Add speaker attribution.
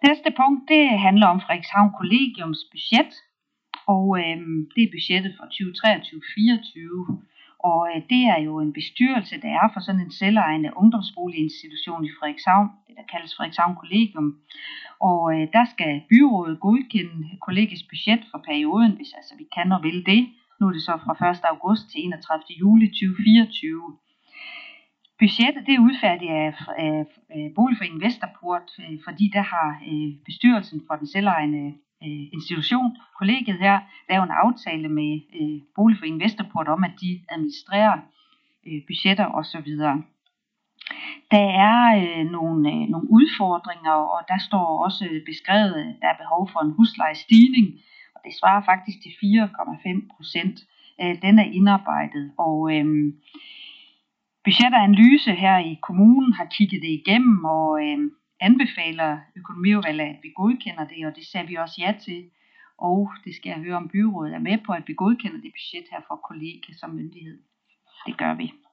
Speaker 1: Næste punkt, det handler om Frederikshavn Kollegiums budget, og det er budgettet for 2023-24. Og det er jo en bestyrelse, der er for sådan en selvejende ungdomsboliginstitution i Frederikshavn, det der kaldes Frederikshavn Kollegium. Og der skal byrådet godkende kollegiets budget for perioden, hvis altså vi kan og vil det. Nu er det så fra 1. august til 31. juli 2024. Budgettet det er udfærdigt af Boligforeningen Vesterport, fordi der har bestyrelsen for den selvejende institution, kollegiet her, lavet en aftale med Boligforeningen Vesterport om, at de administrerer budgetter osv. Der er nogle udfordringer, og der står også beskrevet, at der er behov for en huslejestigning, og det svarer faktisk til 4,5%. Den er indarbejdet, og budgetanalyse her i kommunen har kigget det igennem og anbefaler økonomiudvalget, at vi godkender det, og det sagde vi også ja til. Og det skal jeg høre, om byrådet er med på, at vi godkender det budget her for kollegiet som myndighed. Det gør vi.